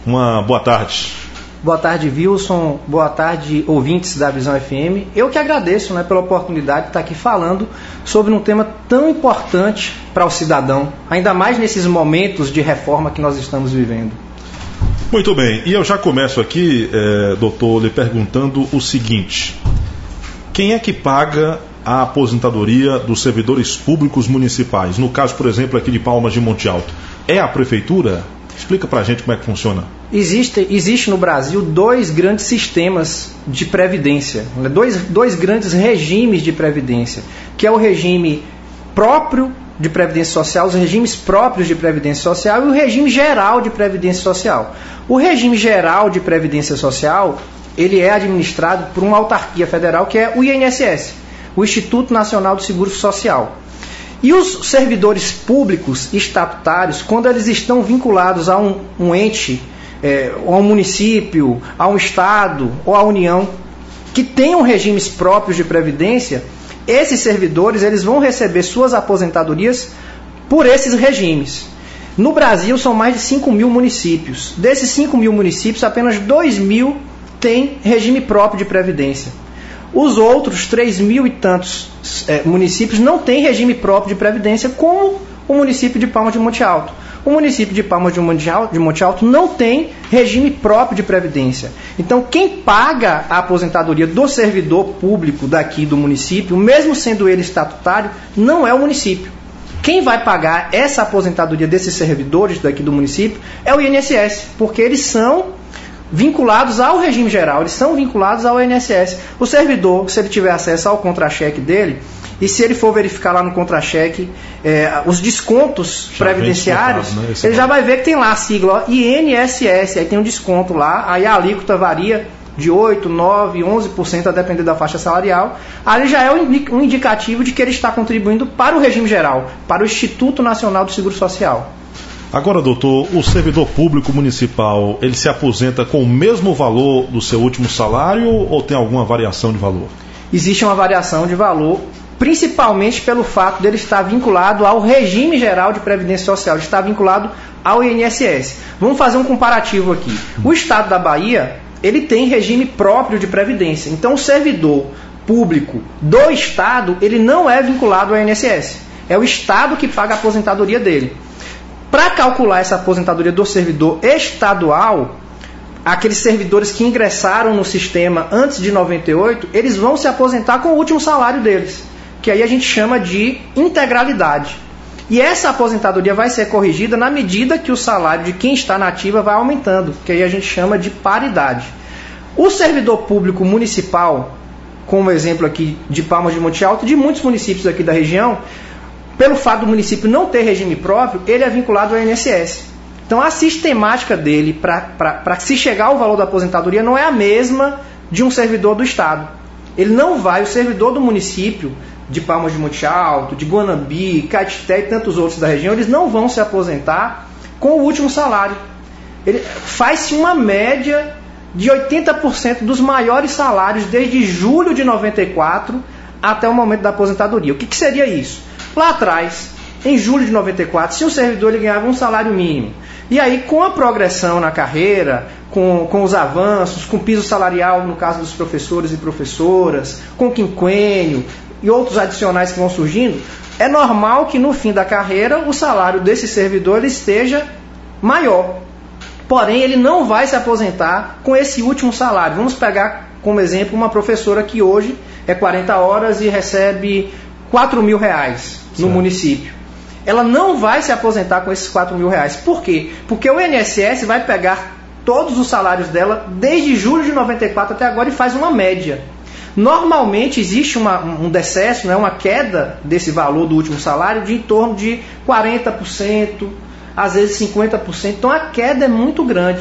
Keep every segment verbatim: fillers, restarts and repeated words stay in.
Uma boa tarde. Boa tarde, Wilson. Boa tarde, ouvintes da Visão F M. Eu que agradeço, né, pela oportunidade de estar aqui falando sobre um tema tão importante para o cidadão, ainda mais nesses momentos de reforma que nós estamos vivendo. Muito bem, e eu já começo aqui, é, doutor, lhe perguntando o seguinte: quem é que paga a aposentadoria dos servidores públicos municipais? No caso, por exemplo, aqui de Palmas de Monte Alto, é a prefeitura? Explica pra gente como é que funciona. Existe, existe no Brasil dois grandes sistemas de previdência, dois, dois grandes regimes de previdência, que é o regime próprio de previdência social, os regimes próprios de previdência social e o regime geral de previdência social. O regime geral de previdência social, ele é administrado por uma autarquia federal, que é o I N S S, o Instituto Nacional do Seguro Social. E os servidores públicos estatutários, quando eles estão vinculados a um, um ente, é, a um município, a um estado ou à União, que tenham regimes próprios de previdência, esses servidores eles vão receber suas aposentadorias por esses regimes. No Brasil são mais de cinco mil municípios. Desses cinco mil municípios, apenas dois mil têm regime próprio de previdência. Os outros três mil e tantos é, municípios não têm regime próprio de previdência, como o município de Palmas de Monte Alto. O município de Palmas de Monte Alto, de Monte Alto não tem regime próprio de previdência. Então, quem paga a aposentadoria do servidor público daqui do município, mesmo sendo ele estatutário, não é o município. Quem vai pagar essa aposentadoria desses servidores daqui do município é o I N S S, porque eles são vinculados ao regime geral, eles são vinculados ao I N S S. O servidor, se ele tiver acesso ao contra-cheque dele, e se ele for verificar lá no contra-cheque é, os descontos já previdenciários, né? Ele já vai ver que tem lá a sigla ó, I N S S, aí tem um desconto lá, aí a alíquota varia de oito, nove, onze por cento a depender da faixa salarial. Ali já é um indicativo de que ele está contribuindo para o regime geral, para o Instituto Nacional do Seguro Social. Agora, doutor, o servidor público municipal, ele se aposenta com o mesmo valor do seu último salário ou tem alguma variação de valor? Existe uma variação de valor, principalmente pelo fato dele estar vinculado ao regime geral de previdência social, ele está vinculado ao I N S S. Vamos fazer um comparativo aqui. O estado da Bahia, ele tem regime próprio de previdência. Então, o servidor público do estado, ele não é vinculado ao I N S S. É o estado que paga a aposentadoria dele. Para calcular essa aposentadoria do servidor estadual, aqueles servidores que ingressaram no sistema antes de noventa e oito, eles vão se aposentar com o último salário deles, que aí a gente chama de integralidade. E essa aposentadoria vai ser corrigida na medida que o salário de quem está na ativa vai aumentando, que aí a gente chama de paridade. O servidor público municipal, como exemplo aqui de Palmas de Monte Alto, de muitos municípios aqui da região, pelo fato do município não ter regime próprio, ele é vinculado ao I N S S. Então a sistemática dele para se chegar ao valor da aposentadoria não é a mesma de um servidor do estado. Ele não vai, o servidor do município de Palmas de Monte Alto, de Guanambi, Caetité e tantos outros da região, eles não vão se aposentar com o último salário. Ele faz-se uma média de oitenta por cento dos maiores salários desde julho de noventa e quatro até o momento da aposentadoria. O que, que seria isso? Lá atrás, em julho de noventa e quatro, se o servidor ele ganhava um salário mínimo, e aí com a progressão na carreira, com, com os avanços, com piso salarial no caso dos professores e professoras, com quinquênio e outros adicionais que vão surgindo, é normal que no fim da carreira o salário desse servidor ele esteja maior. Porém, ele não vai se aposentar com esse último salário. Vamos pegar como exemplo uma professora que hoje é quarenta horas e recebe quatro mil reais no certo. Município. Ela não vai se aposentar com esses quatro mil reais. Por quê? Porque o I N S S vai pegar todos os salários dela desde julho de noventa e quatro até agora e faz uma média. Normalmente existe uma, um decesso, né, uma queda desse valor do último salário de em torno de quarenta por cento, às vezes cinquenta por cento. Então a queda é muito grande.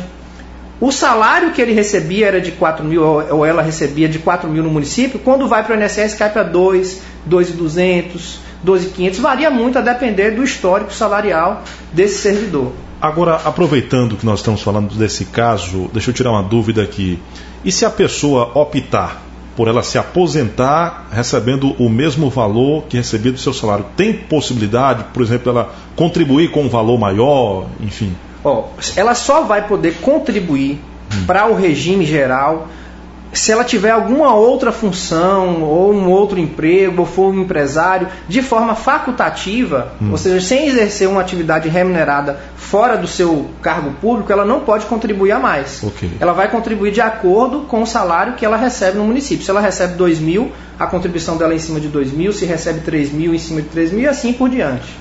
O salário que ele recebia era de quatro mil, ou ela recebia de quatro mil no município, quando vai para o I N S S cai para dois, dois mil e duzentos, dois mil e quinhentos, varia muito a depender do histórico salarial desse servidor. Agora, aproveitando que nós estamos falando desse caso, deixa eu tirar uma dúvida aqui. E se a pessoa optar por ela se aposentar recebendo o mesmo valor que recebia do seu salário, tem possibilidade, por exemplo, ela contribuir com um valor maior, enfim? Ó, ela só vai poder contribuir hum. para o regime geral se ela tiver alguma outra função, ou um outro emprego, ou for um empresário, de forma facultativa, hum. ou seja, sem exercer uma atividade remunerada fora do seu cargo público, ela não pode contribuir a mais. Okay. Ela vai contribuir de acordo com o salário que ela recebe no município. Se ela recebe dois mil, a contribuição dela é em cima de dois mil, se recebe três mil, em cima de três mil, e assim por diante.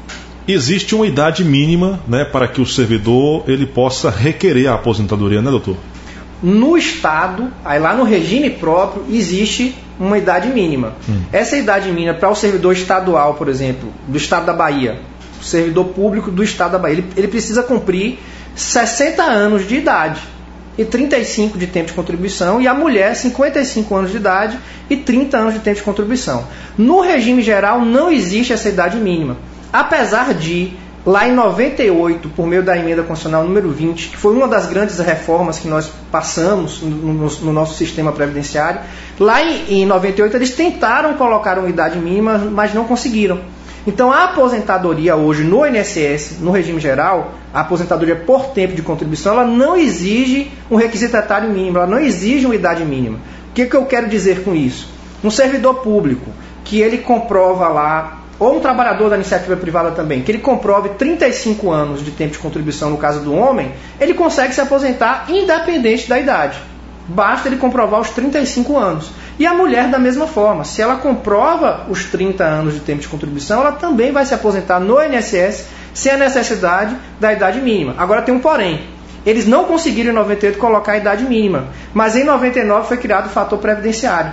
Existe uma idade mínima, né, para que o servidor ele possa requerer a aposentadoria, né, doutor? No Estado, aí lá no regime próprio, existe uma idade mínima. Hum. Essa idade mínima para o servidor estadual, por exemplo, do Estado da Bahia, o servidor público do Estado da Bahia, ele, ele precisa cumprir sessenta anos de idade e trinta e cinco de tempo de contribuição, e a mulher cinquenta e cinco anos de idade e trinta anos de tempo de contribuição. No regime geral não existe essa idade mínima, apesar de lá em noventa e oito, por meio da emenda constitucional número vinte, que foi uma das grandes reformas que nós passamos no, no, no nosso sistema previdenciário, lá em, em noventa e oito eles tentaram colocar uma idade mínima, mas não conseguiram. Então a aposentadoria hoje no I N S S, no regime geral, a aposentadoria por tempo de contribuição, ela não exige um requisito etário mínimo, ela não exige uma idade mínima. O que, que eu quero dizer com isso? Um servidor público que ele comprova lá, ou um trabalhador da iniciativa privada também, que ele comprove trinta e cinco anos de tempo de contribuição no caso do homem, ele consegue se aposentar independente da idade. Basta ele comprovar os trinta e cinco anos. E a mulher da mesma forma, se ela comprova os trinta anos de tempo de contribuição, ela também vai se aposentar no I N S S sem a necessidade da idade mínima. Agora tem um porém. Eles não conseguiram em noventa e oito colocar a idade mínima, mas em noventa e nove foi criado o fator previdenciário.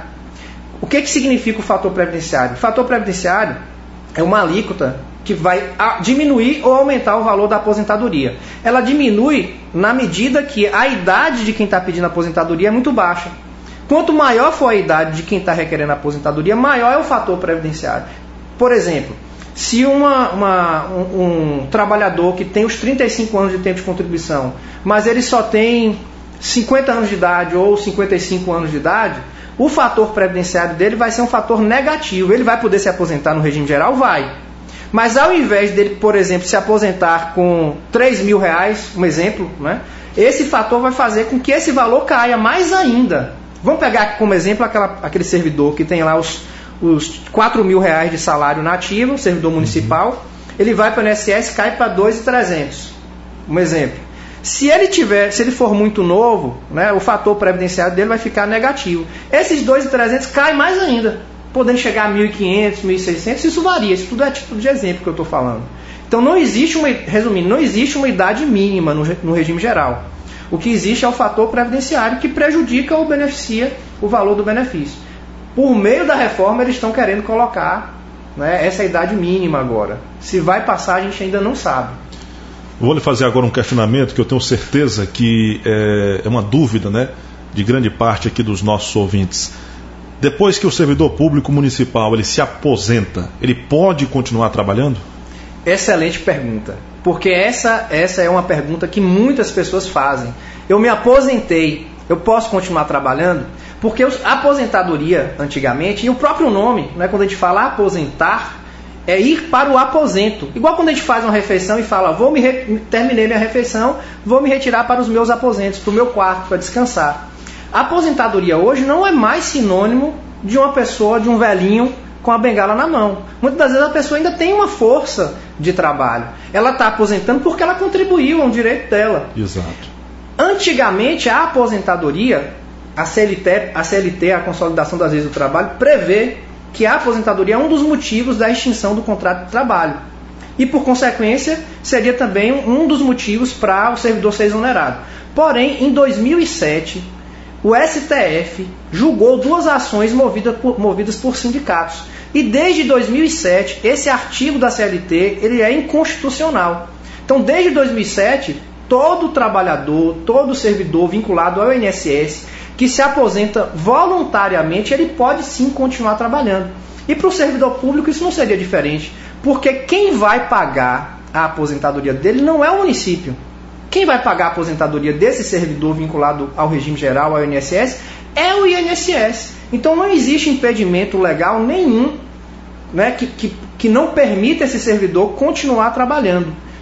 O que, que significa o fator previdenciário? O fator previdenciário é uma alíquota que vai diminuir ou aumentar o valor da aposentadoria. Ela diminui na medida que a idade de quem está pedindo aposentadoria é muito baixa. Quanto maior for a idade de quem está requerendo aposentadoria, maior é o fator previdenciário. Por exemplo, se uma, uma, um, um trabalhador que tem os trinta e cinco anos de tempo de contribuição, mas ele só tem cinquenta anos de idade ou cinquenta e cinco anos de idade, o fator previdenciário dele vai ser um fator negativo. Ele vai poder se aposentar no regime geral? Vai. Mas ao invés dele, por exemplo, se aposentar com três mil reais, um exemplo, né, esse fator vai fazer com que esse valor caia mais ainda. Vamos pegar como exemplo aquela, aquele servidor que tem lá os, os quatro mil reais de salário nativo, servidor municipal, ele vai para o I N S S e cai para dois mil e trezentos. Um exemplo. Se ele tiver, se ele for muito novo, né, o fator previdenciário dele vai ficar negativo. Esses dois mil e trezentos caem mais ainda, podendo chegar a mil e quinhentos, mil e seiscentos, isso varia, isso tudo é título de exemplo que eu estou falando. Então não existe uma, resumindo, não existe uma idade mínima no, no regime geral. O que existe é o fator previdenciário que prejudica ou beneficia o valor do benefício. Por meio da reforma eles estão querendo colocar, né, essa idade mínima agora. Se vai passar a gente ainda não sabe. Vou lhe fazer agora um questionamento que eu tenho certeza que é, é uma dúvida, né, de grande parte aqui dos nossos ouvintes. Depois que o servidor público municipal ele se aposenta, ele pode continuar trabalhando? Excelente pergunta, porque essa, essa é uma pergunta que muitas pessoas fazem. Eu me aposentei, eu posso continuar trabalhando? Porque a aposentadoria, antigamente, e o próprio nome, né, quando a gente fala aposentar, é ir para o aposento. Igual quando a gente faz uma refeição e fala, vou me re... terminei minha refeição, vou me retirar para os meus aposentos, para o meu quarto, para descansar. A aposentadoria hoje não é mais sinônimo de uma pessoa, de um velhinho com a bengala na mão. Muitas das vezes a pessoa ainda tem uma força de trabalho. Ela está aposentando porque ela contribuiu, é um direito dela. Exato. Antigamente, a aposentadoria, a C L T, a C L T, a Consolidação das Leis do Trabalho, prevê que a aposentadoria é um dos motivos da extinção do contrato de trabalho. E, por consequência, seria também um dos motivos para o servidor ser exonerado. Porém, em dois mil e sete, o S T F julgou duas ações movidas por, movidas por sindicatos. E desde dois mil e sete, esse artigo da C L T ele é inconstitucional. Então, desde dois mil e sete, todo trabalhador, todo servidor vinculado ao I N S S que se aposenta voluntariamente, ele pode sim continuar trabalhando. E para o servidor público isso não seria diferente, porque quem vai pagar a aposentadoria dele não é o município. Quem vai pagar a aposentadoria desse servidor vinculado ao regime geral, ao I N S S, é o I N S S. Então não existe impedimento legal nenhum, né, que, que, que não permita esse servidor continuar trabalhando.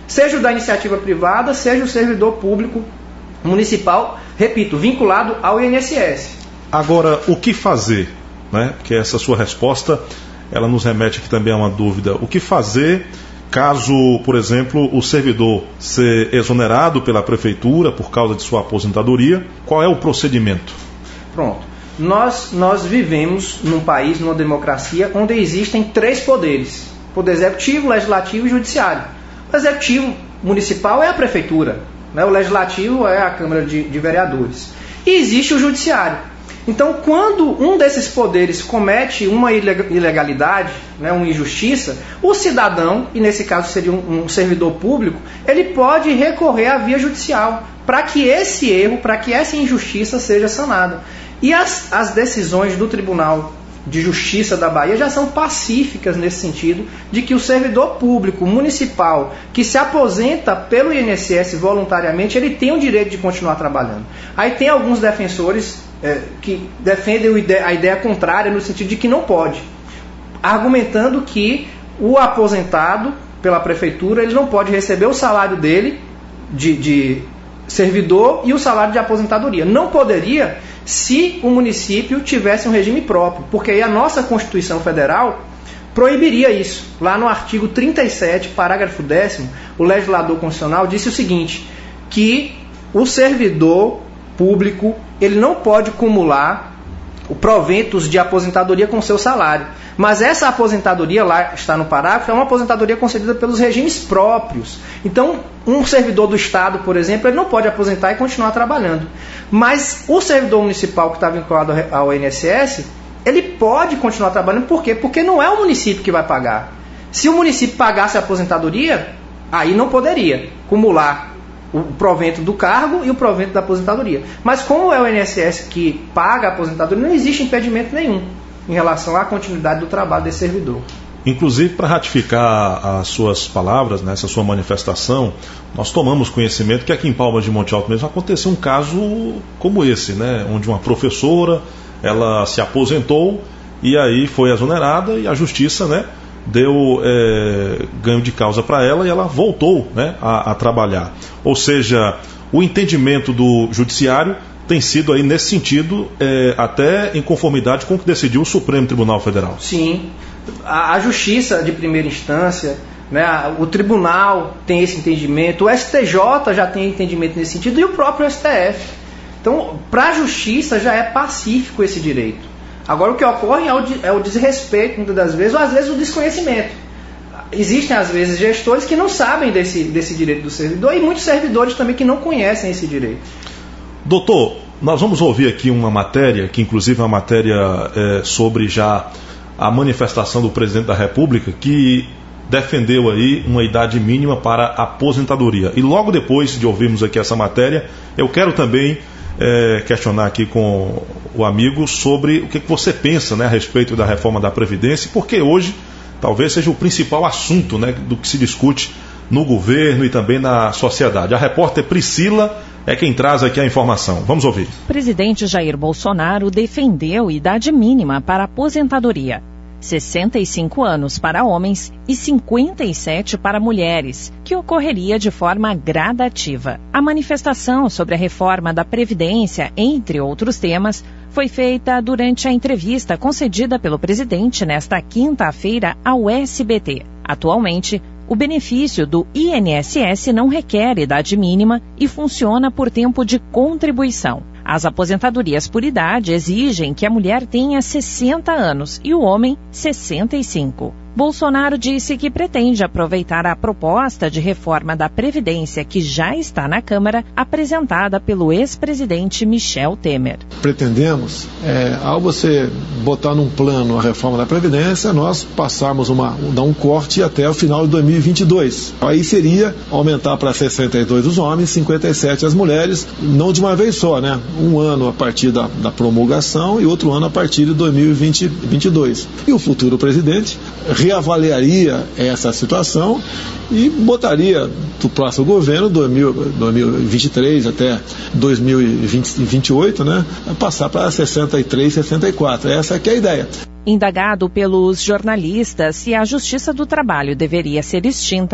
seja o da iniciativa privada, seja o servidor público municipal, repito, vinculado ao I N S S. Agora, o que fazer? Né? Porque essa sua resposta, ela nos remete aqui também a uma dúvida. O que fazer caso, por exemplo, o servidor ser exonerado pela prefeitura por causa de sua aposentadoria? Qual é o procedimento? Pronto. Nós, nós vivemos num país, numa democracia, onde existem três poderes: poder executivo, legislativo e judiciário. O executivo municipal é a prefeitura, né? O legislativo é a Câmara de, de Vereadores. E existe o judiciário. Então, quando um desses poderes comete uma ilegalidade, né, uma injustiça, o cidadão, e nesse caso seria um, um servidor público, ele pode recorrer à via judicial para que esse erro, para que essa injustiça seja sanada. E as, as decisões do Tribunal de Justiça da Bahia já são pacíficas nesse sentido, de que o servidor público municipal que se aposenta pelo I N S S voluntariamente, ele tem o direito de continuar trabalhando. Aí tem alguns defensores é, que defendem a ideia contrária, no sentido de que não pode, argumentando que o aposentado pela prefeitura, ele não pode receber o salário dele de, de servidor e o salário de aposentadoria. Não poderia se o município tivesse um regime próprio, porque aí a nossa Constituição Federal proibiria isso. Lá no artigo trinta e sete, parágrafo décimo, o legislador constitucional disse o seguinte, que o servidor público, ele não pode cumular proventos de aposentadoria com seu salário. Mas essa aposentadoria, lá está no parágrafo, é uma aposentadoria concedida pelos regimes próprios. Então, um servidor do Estado, por exemplo, ele não pode aposentar e continuar trabalhando. Mas o servidor municipal que está vinculado ao I N S S, ele pode continuar trabalhando. Por quê? Porque não é o município que vai pagar. Se o município pagasse a aposentadoria, aí não poderia cumular o provento do cargo e o provento da aposentadoria. Mas como é o I N S S que paga a aposentadoria, não existe impedimento nenhum em relação à continuidade do trabalho desse servidor. Inclusive, para ratificar as suas palavras, né, essa sua manifestação, nós tomamos conhecimento que aqui em Palmas de Monte Alto mesmo aconteceu um caso como esse, né, onde uma professora, ela se aposentou e aí foi exonerada e a justiça, né, deu é, ganho de causa para ela e ela voltou, né, a, a trabalhar. Ou seja, o entendimento do judiciário tem sido aí nesse sentido, é, até em conformidade com o que decidiu o Supremo Tribunal Federal. Sim, a, a Justiça de primeira instância, né, o Tribunal tem esse entendimento, o S T J já tem entendimento nesse sentido e o próprio S T F. Então, para a Justiça já é pacífico esse direito. Agora, o que ocorre é o, é o desrespeito, muitas das vezes, ou às vezes o desconhecimento. Existem, às vezes, gestores que não sabem desse, desse direito do servidor e muitos servidores também que não conhecem esse direito. Doutor, nós vamos ouvir aqui uma matéria, que inclusive é uma matéria é, sobre já a manifestação do presidente da República, que defendeu aí uma idade mínima para aposentadoria. E logo depois de ouvirmos aqui essa matéria, eu quero também é, questionar aqui com o amigo sobre o que você pensa, né, a respeito da reforma da Previdência, porque hoje talvez seja o principal assunto, né, do que se discute no governo e também na sociedade. A repórter Priscila é quem traz aqui a informação. Vamos ouvir. O presidente Jair Bolsonaro defendeu idade mínima para aposentadoria. sessenta e cinco anos para homens e cinquenta e sete para mulheres, que ocorreria de forma gradativa. A manifestação sobre a reforma da Previdência, entre outros temas, foi feita durante a entrevista concedida pelo presidente nesta quinta-feira ao S B T. Atualmente, o benefício do I N S S não requer idade mínima e funciona por tempo de contribuição. As aposentadorias por idade exigem que a mulher tenha sessenta anos e o homem sessenta e cinco. Bolsonaro disse que pretende aproveitar a proposta de reforma da Previdência que já está na Câmara, apresentada pelo ex-presidente Michel Temer. Pretendemos, é, ao você botar num plano a reforma da Previdência, nós passarmos uma, dar um corte até o final de dois mil e vinte e dois. Aí seria aumentar para sessenta e dois os homens, cinquenta e sete as mulheres, não de uma vez só, né? Um ano a partir da, da promulgação e outro ano a partir de dois mil e vinte, vinte e dois. E o futuro presidente reavaliaria essa situação e botaria do próximo governo, dois mil e vinte e três até dois mil e vinte e oito, né, passar para sessenta e três, sessenta e quatro. Essa é que é a ideia. Indagado pelos jornalistas se a Justiça do Trabalho deveria ser extinta,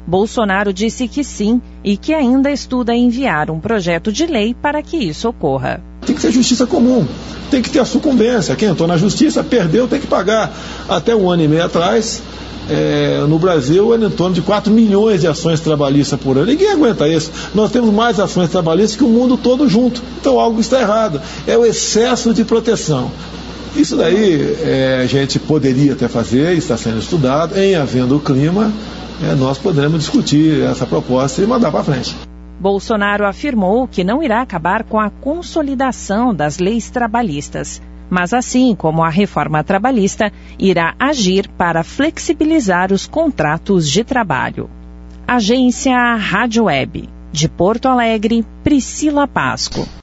Bolsonaro disse que sim e que ainda estuda enviar um projeto de lei para que isso ocorra. Tem que ser justiça comum, tem que ter a sucumbência. Quem entrou na justiça, perdeu, tem que pagar. Até um ano e meio atrás, é, no Brasil, era em torno de quatro milhões de ações trabalhistas por ano. Ninguém aguenta isso. Nós temos mais ações trabalhistas que o mundo todo junto. Então algo está errado. É o excesso de proteção. Isso daí é, a gente poderia até fazer, está sendo estudado. Em havendo o clima, é, nós podemos discutir essa proposta e mandar para frente. Bolsonaro afirmou que não irá acabar com a consolidação das leis trabalhistas, mas assim como a reforma trabalhista, irá agir para flexibilizar os contratos de trabalho. Agência Rádio Web. De Porto Alegre, Priscila Pasco.